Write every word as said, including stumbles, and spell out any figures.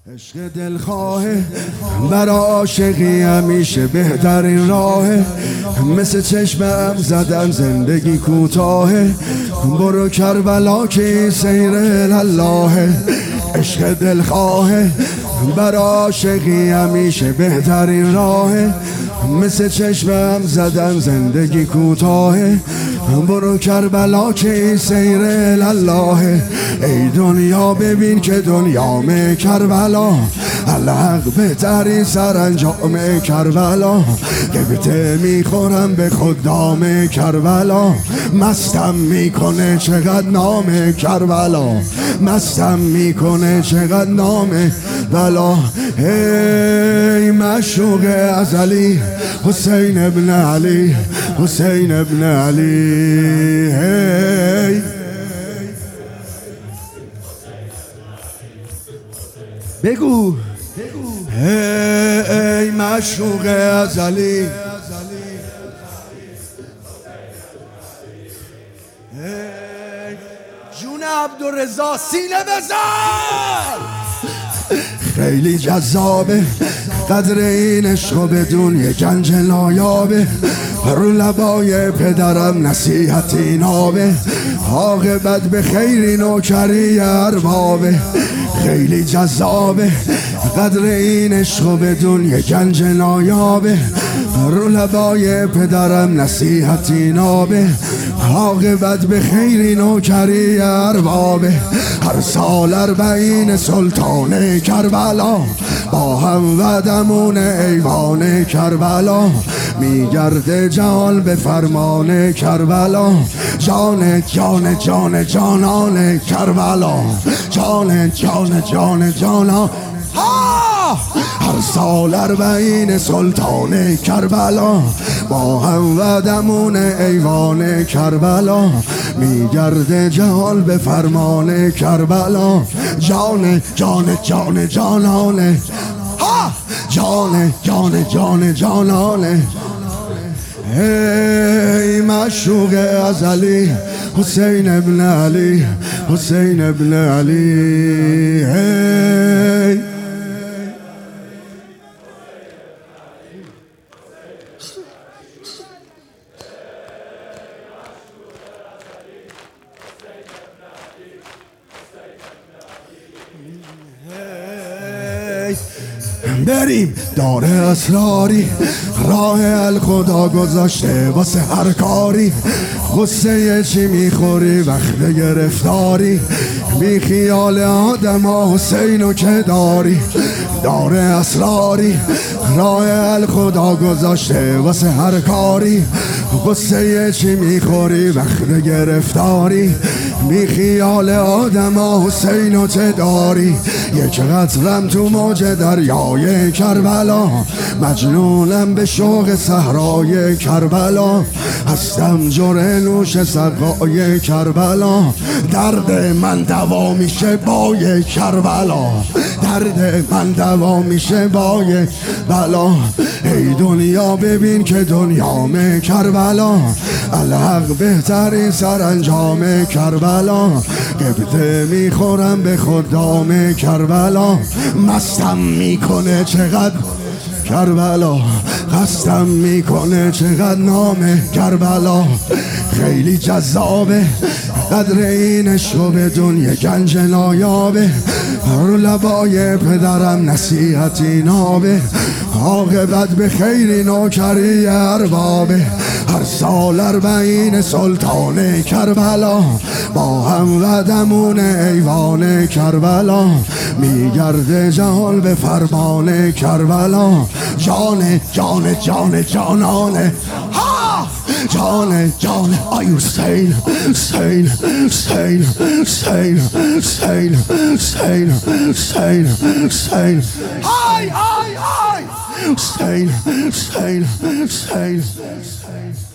عشق دلخواهه برا عاشقی همیشه بهترین راهه. مثل چشمم زدم زندگی کوتاهه، برو کربلا که سیر اللهه. عشق دلخواهه برا عاشقی همیشه بهترین راهه. مثل چشمم زدم زندگی کوتاهه، برو کربلا که سیر الله. ای دنیا ببین که دنیام کربلا، الحق بهترین سرانجام کربلا. قبطه میخورم به خدام کربلا، مستم میکنه چقدر نام کربلا، مستم میکنه چقدر نام بلا. ای معشوق ازلی حسین ابن علی، حسین ابن علی. هی بگو ای معشوق ازلی، جون عبدالرضا سینه بزن. خیلی جذابه قدر این عشق و بدون یه گنج نایابه. رو لبای پدرم نصیحتی نابه، عاقبت به خیری نوکری اربابه. خیلی جذابه قدر این عشق و بدون یه گنج نایابه. رو لبای پدرم نصیحتی نابه، عاقبت به خیری نوکری اربابه. هر سال اربعین سلطان کربلا، با هم ودمون ایوان کربلا. میگرده جهان به فرمان کربلا، جان جان جان جانان کربلا، جان جان جان جانان. هر سال اربعین سلطان کربلا، با هم ودمون ایوان کربلا. میگرده جهان به فرمان کربلا، جان جان جان جانانه، جان جان جان جانانه. ای معشوق ازلی حسین ابن علی، حسین ابن علی. هی بریم داره اسراری، راه الخدا گذاشته واسه هر کاری. غصه چی میخوری وقت گرفتاری، بی خیال آدم ها حسینو که داری. داره اسراری، راه الخدا گذاشته واسه هر کاری. غصه چی میخوری وقت گرفتاری، بی خیال آدم ها حسینو چه داری. یک قطرم تو موج دریای کربلا، مجنونم به شوق صحرای کربلا. هستم جرعه نوش سقای کربلا، درد من دوا میشه بای کربلا، درد من دوا میشه بای بلا. ای دنیا ببین که دنیام کربلا، الحق بهترین سرانجام کربلا. قبطه میخورم به خدام کربلا، مستم میکنه چقدر کربلا، قصدم میکنه چقدر نام کربلا. خیلی جذابه قدر این عشق و بدون یه گنج نایابه. رو لبای پدرم نصیحتی نابه، عاقبت به خیری نوکری اربابه. هر سال اربعین سلطان کربلا، با هم ودمون ایوان کربلا. میگرده جهان به فرمان کربلا، جان جان جان جانانه، جان جان. آی حسین حسین حسین حسین حسین حسین حسین حسین. های های های حسین حسین حسین.